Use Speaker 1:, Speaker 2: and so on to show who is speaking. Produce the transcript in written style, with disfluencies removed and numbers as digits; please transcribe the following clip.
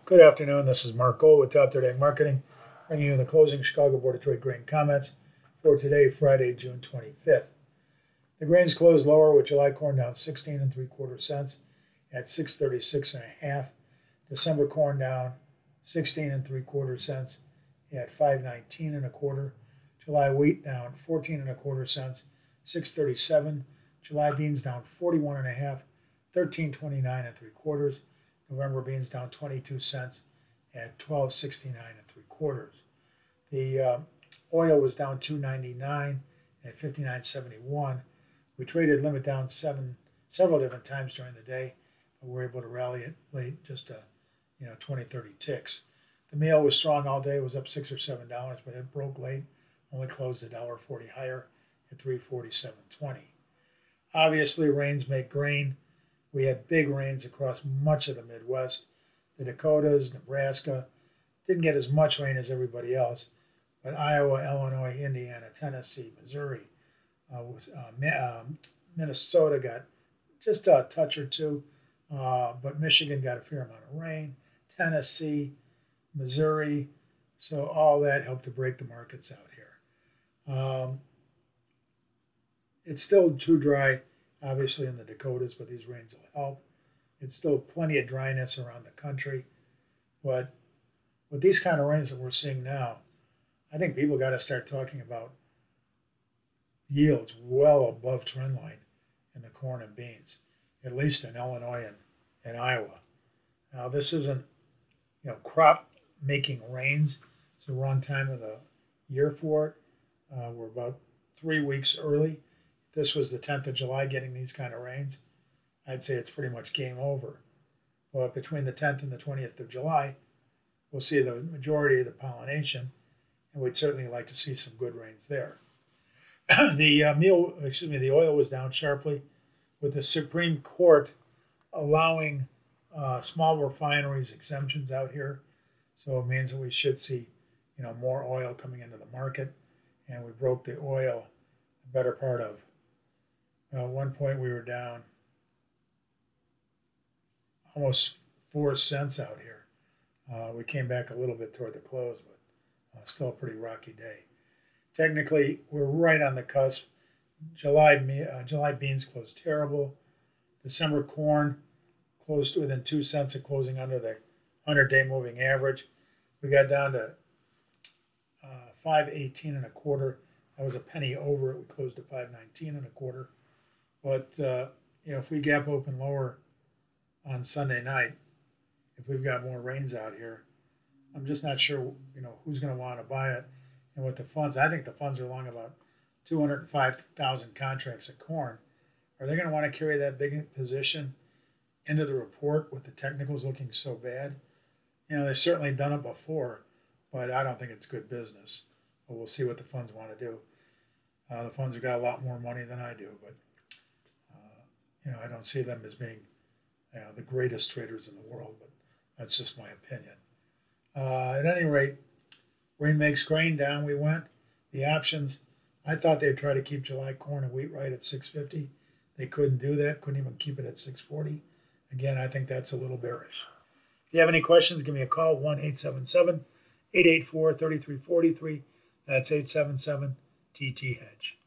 Speaker 1: Good afternoon. This is Mark Gold with Top Third Ag Marketing, bringing you the closing Chicago Board of Trade grain comments for today, Friday, June 25th. The grains closed lower with July corn down 16 and 3/4 cents at 636 and a half. December corn down 16 and 3/4 cents at 519 and a quarter. July wheat down 14 and a quarter cents, 637. July beans down 41 and a half, 1329 and 3/4. November beans down 22 cents at 1269 and 3/4. The oil was down 2.99 at 59.71. We traded limit down several different times during the day, but we were able to rally it late, just 20, 30 ticks. The meal was strong all day. It was up $6 or $7, but it broke late. Only closed $1.40 higher at 347.20. Obviously, rains make grain. We had big rains across much of the Midwest. The Dakotas, Nebraska, didn't get as much rain as everybody else, but Iowa, Illinois, Indiana, Tennessee, Missouri, Minnesota got just a touch or two, but Michigan got a fair amount of rain. Tennessee, Missouri, so all that helped to break the markets out here. It's still too dry, obviously, in the Dakotas, but these rains will help. It's still plenty of dryness around the country, but with these kind of rains that we're seeing now, I think people got to start talking about yields well above trend line in the corn and beans, at least in Illinois and Iowa. Now, this isn't, crop making rains. It's the wrong time of the year for it. We're about 3 weeks early. If this was the 10th of July getting these kind of rains, I'd say it's pretty much game over. But between the 10th and the 20th of July, we'll see the majority of the pollination, and we'd certainly like to see some good rains there. The oil was down sharply, with the Supreme Court allowing small refineries exemptions out here. So it means that we should see, more oil coming into the market, and we broke the oil the better part of. At one point, we were down almost 4 cents out here. We came back a little bit toward the close, but still a pretty rocky day. Technically, we're right on the cusp. July beans closed terrible. December corn closed within 2 cents of closing under the 100-day moving average. We got down to 518 and a quarter. That was a penny over it. We closed at 519 and a quarter. But if we gap open lower on Sunday night, if we've got more rains out here, I'm just not sure who's going to want to buy it. And with the funds, I think the funds are long about 205,000 contracts of corn. Are they going to want to carry that big position into the report with the technicals looking so bad? They've certainly done it before, but I don't think it's good business. But we'll see what the funds want to do. The funds have got a lot more money than I do, but I don't see them as being the greatest traders in the world, but that's just my opinion. At any rate, rain makes grain, down we went. The options, I thought they'd try to keep July corn and wheat right at 650. They couldn't do that, couldn't even keep it at 640. Again, I think that's a little bearish. If you have any questions, give me a call, 1-877-884-3343. That's 877-TT-HEDGE.